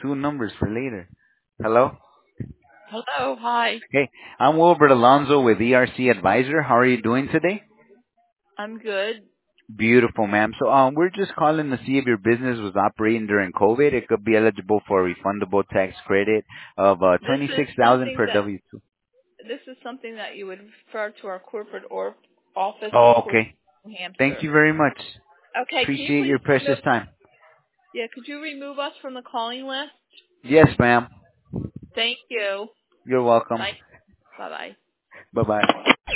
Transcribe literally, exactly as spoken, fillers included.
two numbers for later. Hello? Hello, hi. Hey, I'm Wilbert Alonzo with E R C Advisor. How are you doing today? I'm good. Beautiful, ma'am. So um, we're just calling to see if your business was operating during COVID. It could be eligible for a refundable tax credit of uh, This is twenty-six thousand something per that W two. this is something that you would refer to our corporate or office in Oh, Port okay. New Thank Hampshire. you very much. Okay, can you Appreciate please your precious remove time. yeah, could you remove us from the calling list? Yes, ma'am. Thank you. You're welcome. Bye. Bye bye. Bye-bye.